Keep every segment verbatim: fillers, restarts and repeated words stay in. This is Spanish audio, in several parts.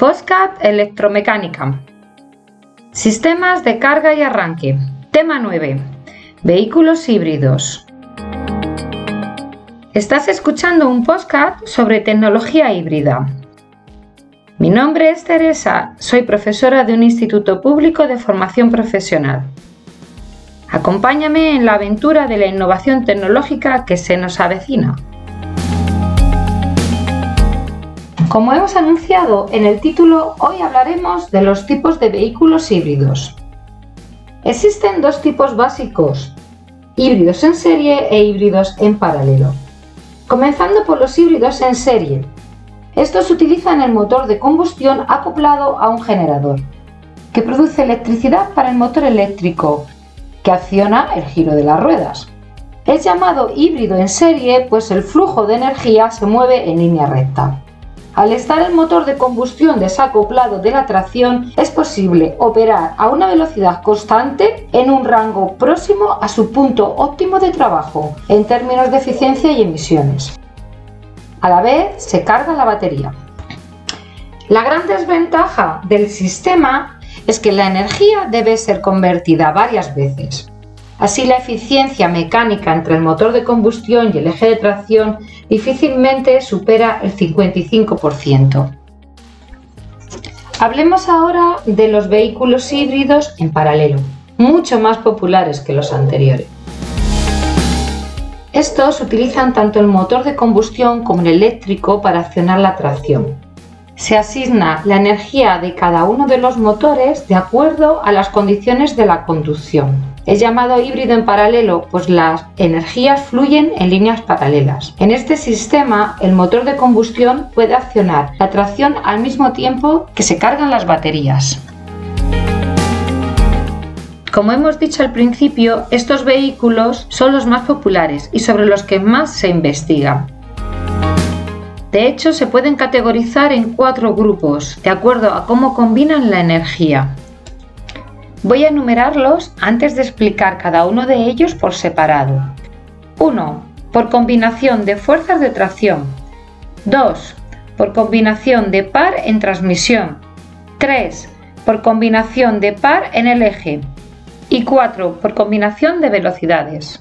Podcast Electromecánica. Sistemas de carga y arranque. Tema nueve. Vehículos híbridos. Estás escuchando un podcast sobre tecnología híbrida. Mi nombre es Teresa, soy profesora de un instituto público de formación profesional. Acompáñame en la aventura de la innovación tecnológica que se nos avecina. Como hemos anunciado en el título, hoy hablaremos de los tipos de vehículos híbridos. Existen dos tipos básicos, híbridos en serie e híbridos en paralelo. Comenzando por los híbridos en serie. Estos utilizan el motor de combustión acoplado a un generador, que produce electricidad para el motor eléctrico, que acciona el giro de las ruedas. Es llamado híbrido en serie, pues el flujo de energía se mueve en línea recta. Al estar el motor de combustión desacoplado de la tracción, es posible operar a una velocidad constante en un rango próximo a su punto óptimo de trabajo, en términos de eficiencia y emisiones. A la vez, se carga la batería. La gran desventaja del sistema es que la energía debe ser convertida varias veces. Así, la eficiencia mecánica entre el motor de combustión y el eje de tracción difícilmente supera el cincuenta y cinco por ciento. Hablemos ahora de los vehículos híbridos en paralelo, mucho más populares que los anteriores. Estos utilizan tanto el motor de combustión como el eléctrico para accionar la tracción. Se asigna la energía de cada uno de los motores de acuerdo a las condiciones de la conducción. Es llamado híbrido en paralelo, pues las energías fluyen en líneas paralelas. En este sistema, el motor de combustión puede accionar la tracción al mismo tiempo que se cargan las baterías. Como hemos dicho al principio, estos vehículos son los más populares y sobre los que más se investiga. De hecho, se pueden categorizar en cuatro grupos, de acuerdo a cómo combinan la energía. Voy a enumerarlos antes de explicar cada uno de ellos por separado. uno. Por combinación de fuerzas de tracción. dos. Por combinación de par en transmisión. tres. Por combinación de par en el eje. Y cuatro. Por combinación de velocidades.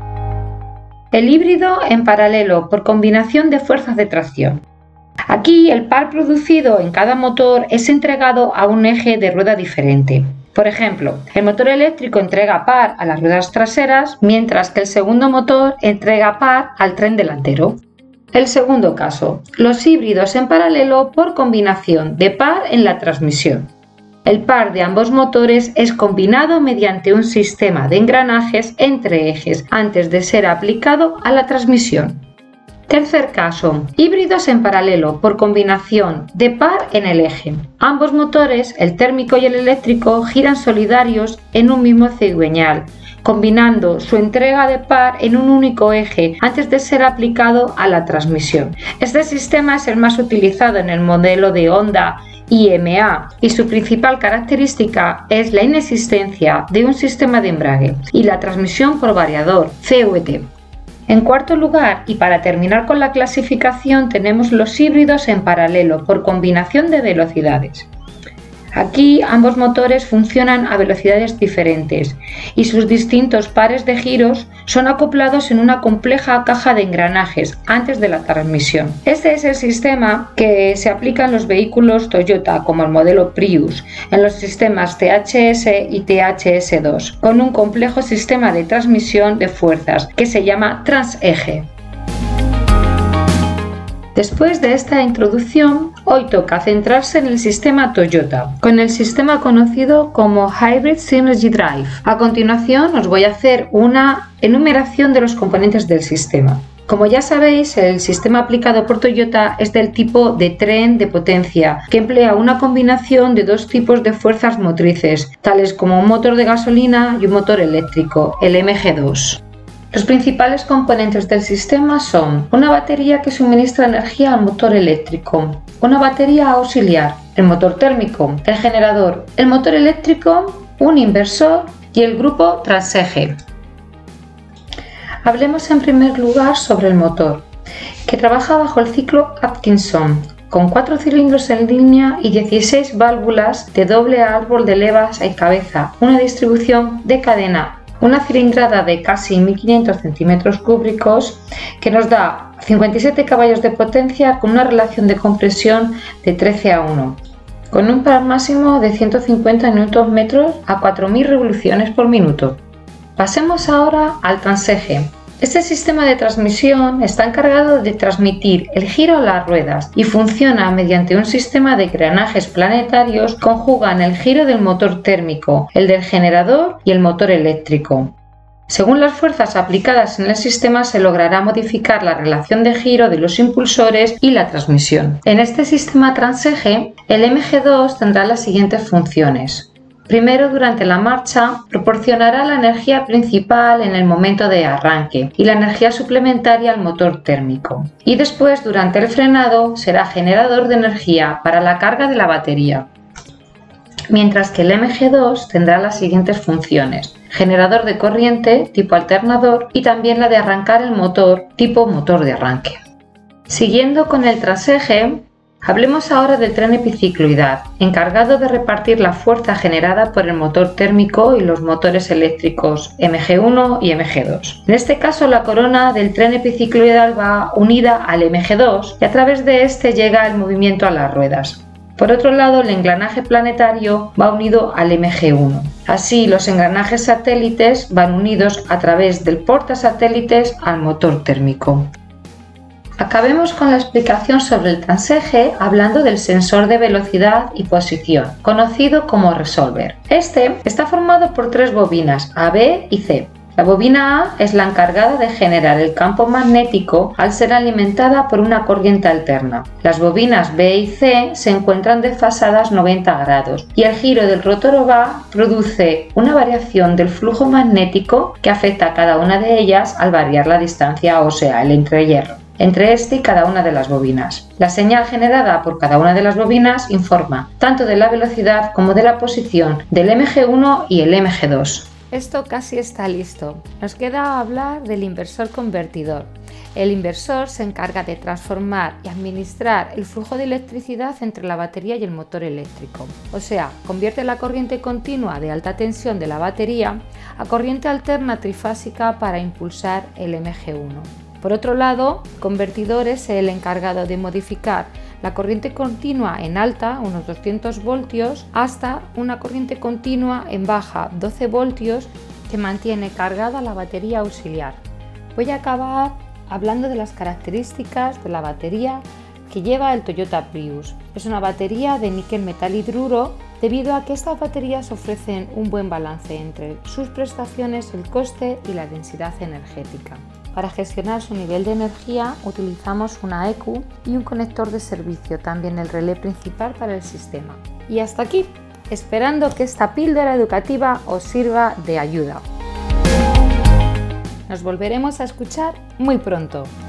El híbrido en paralelo por combinación de fuerzas de tracción. Aquí el par producido en cada motor es entregado a un eje de rueda diferente. Por ejemplo, el motor eléctrico entrega par a las ruedas traseras, mientras que el segundo motor entrega par al tren delantero. El segundo caso, los híbridos en paralelo por combinación de par en la transmisión. El par de ambos motores es combinado mediante un sistema de engranajes entre ejes antes de ser aplicado a la transmisión. Tercer caso, híbridos en paralelo por combinación de par en el eje. Ambos motores, el térmico y el eléctrico, giran solidarios en un mismo cigüeñal, combinando su entrega de par en un único eje antes de ser aplicado a la transmisión. Este sistema es el más utilizado en el modelo de Honda I M A y su principal característica es la inexistencia de un sistema de embrague y la transmisión por variador, C V T. En cuarto lugar, y para terminar con la clasificación, tenemos los híbridos en paralelo por combinación de velocidades. Aquí ambos motores funcionan a velocidades diferentes y sus distintos pares de giros son acoplados en una compleja caja de engranajes antes de la transmisión. Este es el sistema que se aplica en los vehículos Toyota como el modelo Prius, en los sistemas T H S y T H S dos, con un complejo sistema de transmisión de fuerzas que se llama transeje. Después de esta introducción, hoy toca centrarse en el sistema Toyota, con el sistema conocido como Hybrid Synergy Drive. A continuación os voy a hacer una enumeración de los componentes del sistema. Como ya sabéis, el sistema aplicado por Toyota es del tipo de tren de potencia, que emplea una combinación de dos tipos de fuerzas motrices, tales como un motor de gasolina y un motor eléctrico, el M G dos. Los principales componentes del sistema son una batería que suministra energía al motor eléctrico, una batería auxiliar, el motor térmico, el generador, el motor eléctrico, un inversor y el grupo transeje. Hablemos en primer lugar sobre el motor, que trabaja bajo el ciclo Atkinson, con cuatro cilindros en línea y dieciséis válvulas de doble árbol de levas y cabeza, una distribución de cadena, una cilindrada de casi mil quinientos centímetros cúbicos que nos da cincuenta y siete caballos de potencia con una relación de compresión de trece a uno, con un par máximo de ciento cincuenta newton metros a cuatro mil revoluciones por minuto. Pasemos ahora al transeje. Este sistema de transmisión está encargado de transmitir el giro a las ruedas y funciona mediante un sistema de engranajes planetarios que conjugan el giro del motor térmico, el del generador y el motor eléctrico. Según las fuerzas aplicadas en el sistema se logrará modificar la relación de giro de los impulsores y la transmisión. En este sistema transeje, el M G dos tendrá las siguientes funciones. Primero, durante la marcha, proporcionará la energía principal en el momento de arranque y la energía suplementaria al motor térmico. Y después, durante el frenado, será generador de energía para la carga de la batería. Mientras que el M G dos tendrá las siguientes funciones: generador de corriente tipo alternador y también la de arrancar el motor tipo motor de arranque. Siguiendo con el transeje, hablemos ahora del tren epicicloidal, encargado de repartir la fuerza generada por el motor térmico y los motores eléctricos M G uno y M G dos. En este caso, la corona del tren epicicloidal va unida al M G dos y a través de este llega el movimiento a las ruedas. Por otro lado, el engranaje planetario va unido al M G uno. Así, los engranajes satélites van unidos a través del portasatélites al motor térmico. Acabemos con la explicación sobre el transeje hablando del sensor de velocidad y posición, conocido como resolver. Este está formado por tres bobinas, A, B y C. La bobina A es la encargada de generar el campo magnético al ser alimentada por una corriente alterna. Las bobinas B y C se encuentran desfasadas noventa grados y el giro del rotor O V A produce una variación del flujo magnético que afecta a cada una de ellas al variar la distancia, o sea, el entrehierro entre este y cada una de las bobinas. La señal generada por cada una de las bobinas informa tanto de la velocidad como de la posición del M G uno y el M G dos. Esto casi está listo. Nos queda hablar del inversor convertidor. El inversor se encarga de transformar y administrar el flujo de electricidad entre la batería y el motor eléctrico. O sea, convierte la corriente continua de alta tensión de la batería a corriente alterna trifásica para impulsar el M G uno. Por otro lado, el convertidor es el encargado de modificar la corriente continua en alta, unos doscientos voltios, hasta una corriente continua en baja, doce voltios, que mantiene cargada la batería auxiliar. Voy a acabar hablando de las características de la batería que lleva el Toyota Prius. Es una batería de níquel metal hidruro debido a que estas baterías ofrecen un buen balance entre sus prestaciones, el coste y la densidad energética. Para gestionar su nivel de energía utilizamos una E Q y un conector de servicio, también el relé principal para el sistema. Y hasta aquí, esperando que esta píldora educativa os sirva de ayuda. Nos volveremos a escuchar muy pronto.